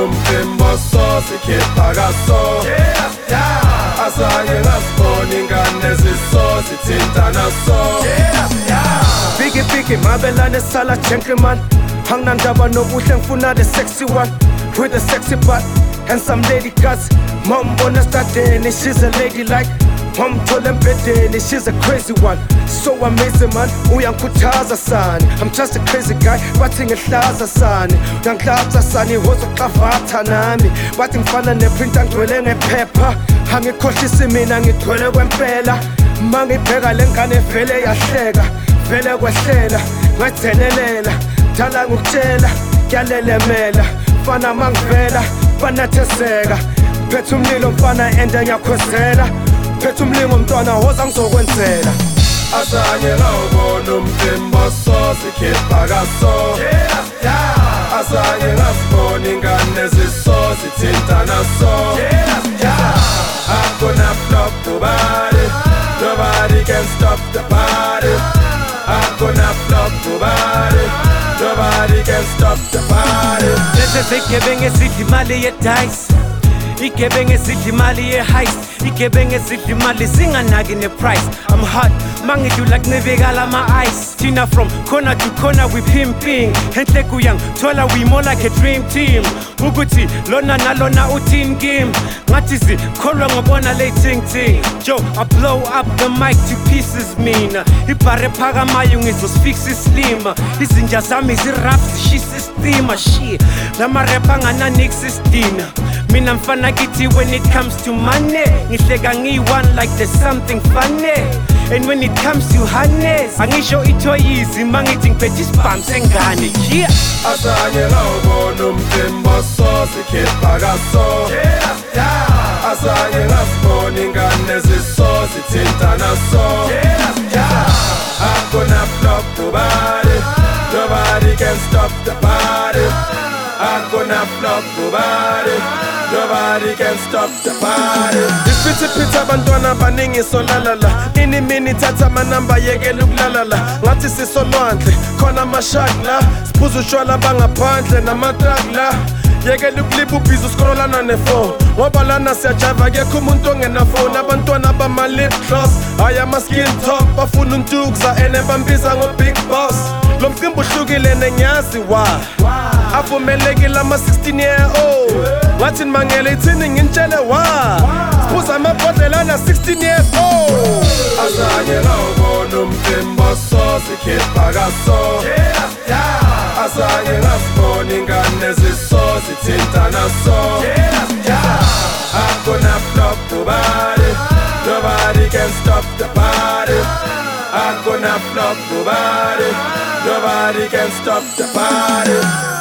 umphimbo sikhipha kaso Azange ngasibona ingane zisozi thintana so Biggie mabelane sala gentleman Hangnandaba nobuhle ngifuna the sexy one With a sexy butt and some lady guts Mambona stadeni, she's a lady like Mamthole embedeni, she's a crazy one So amazing man, uyangikhuthaza sani I'm just a crazy guy, bathi ngihlaza sani Uyangihlaza sani, wozoxavatha nami Bathi ngifana neprinta ngigcwele ngephepha Angikhohlisi mina ngigcwele kwempela Mangibheka lengane vele yahleka Vele kwehlela, ngathenelela Dala ngukutshela, kuyalelemela Mfana mangivela, banathezeka Phethe umlilo mfana ende ngiyakhwezela Phethe umlingo mntwana woza ngizokwenzela Azange ngawubona umphimbo sikhipha kaso Azange ngasibona ingane zisozi thintana so I'm gonna flop the body Nobody can stop the party I'm gonna flop the body Nobody can stop the party Lezi zigebengu ezidla imali ye-dice Igebengu ezidla imali ye-heist Igebengu ezidla imali zinganaki ne-price I'm hot, mangidlula kuncibikala ama-ice Thina from corner to corner we pimping Henhle kuyangithola we more like a dream team Ukuthi lona nalona uthini kim Ngathi zikholwa ngobona le ting Joe, I blow up the mic to pieces mina Ibhare phakamayo ngizosifix islima Izinja zami zirap zishisa istima Shit, lama rap angananix isdina Mina mfana kithi when it comes to money Ngihleka ngiyi-one like there's something funny And when it comes to honey Angisho ithoyizi mangithi ngiphethe isibhamu sengane Yeah Azange ngawubona umphimbo sikhipha kaso Azange ngasibona ingane zisozi thintana so I'm gonna flop the body Nobody can stop the party I'm gonna flop the body Nobody can stop the party Isiphithiphithi abantwana baningi solalala Ini mini thatha amanamba yekela ukulalala Ngathi sisolwandle khona amashaki la Siphuza utshwala bangaphandle namatrak la Yekela ukulipha ubhizi usikrolana nefone Ngoba lana siyajiva kekho umuntu ongenafone Abantwana bama-lip gloss Hhayi ama-skin top bafuna untukza ene bambiza ngo-big boss Lo mcimbi uhlukile nengiyazi why Avumelekile ama-16 year old Ngathi nimangele ithini ngintshele why Siphuza amabhodlelana 16 years old Azange ngawubona umphimbo sikhipha kaso Azange ngasibona ingane zisozi thintana so I'm gonna flop the body Nobody can stop the party I'm gonna flop the body Nobody can stop the party